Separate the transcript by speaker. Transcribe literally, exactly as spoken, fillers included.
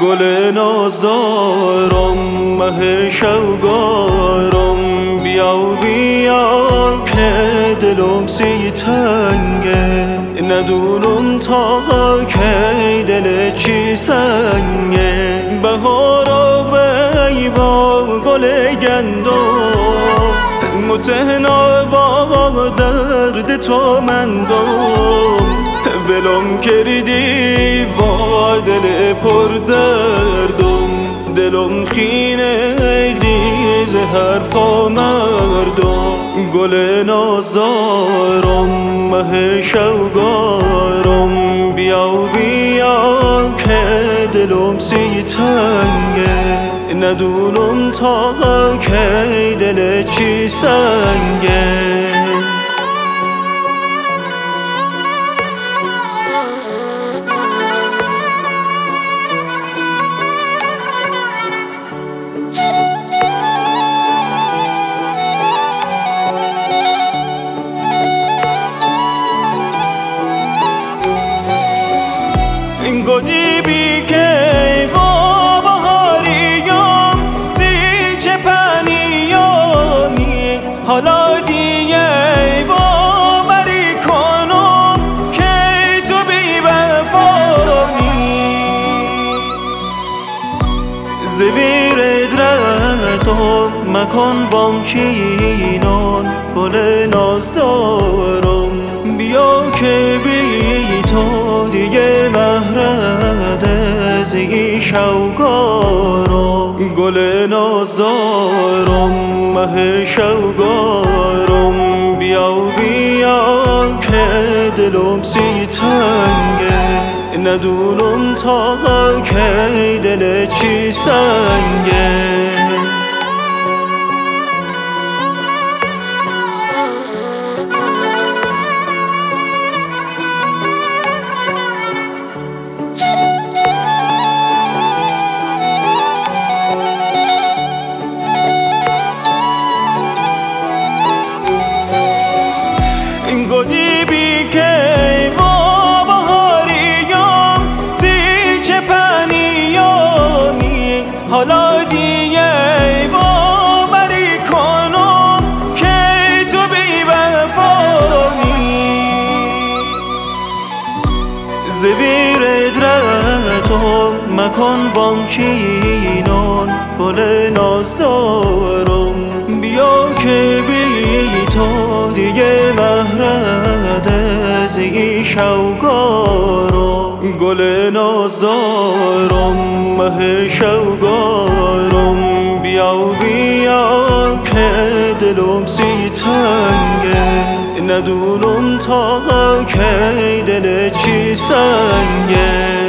Speaker 1: گل نازارم مه شوگارم بیا بیا که دلم سی تنگه ندونم تا کی دل چی سنگه بهارا وی با گل گندم متهنا با درد تو مندم بلم کردی با دل پر دردم دلم خینه ریز حرفا مردم گل نازارم مه شوگارم بیا بیا که دلم سی تنگه ندونم تا کی دل چی سنگه گلی بی که با بهاریم سی چپنیانی حالا دیگه با بری کنم که تو بی وفایی زبیر ادرتو مکن بامکینان گل نازدارم بیا که بی تو دیگه مهرد زی شوگارم گل نازارم مه شوگارم بیا بیا که دلم سی تنگه ندونم تا کی دل چی سنگه گلی بی که با بهاریم سی چپنیانی حالا دیگه با بری کنم که تو بی وفایی زبیر ادرتو مکن بامکینان گل نازدارم بیا که بی تو دیگه مهرد زی شوگارم گل نازارم مه شوگارم بیا بیا که دلم سی تنگه ندونم تا کی دل چی سنگه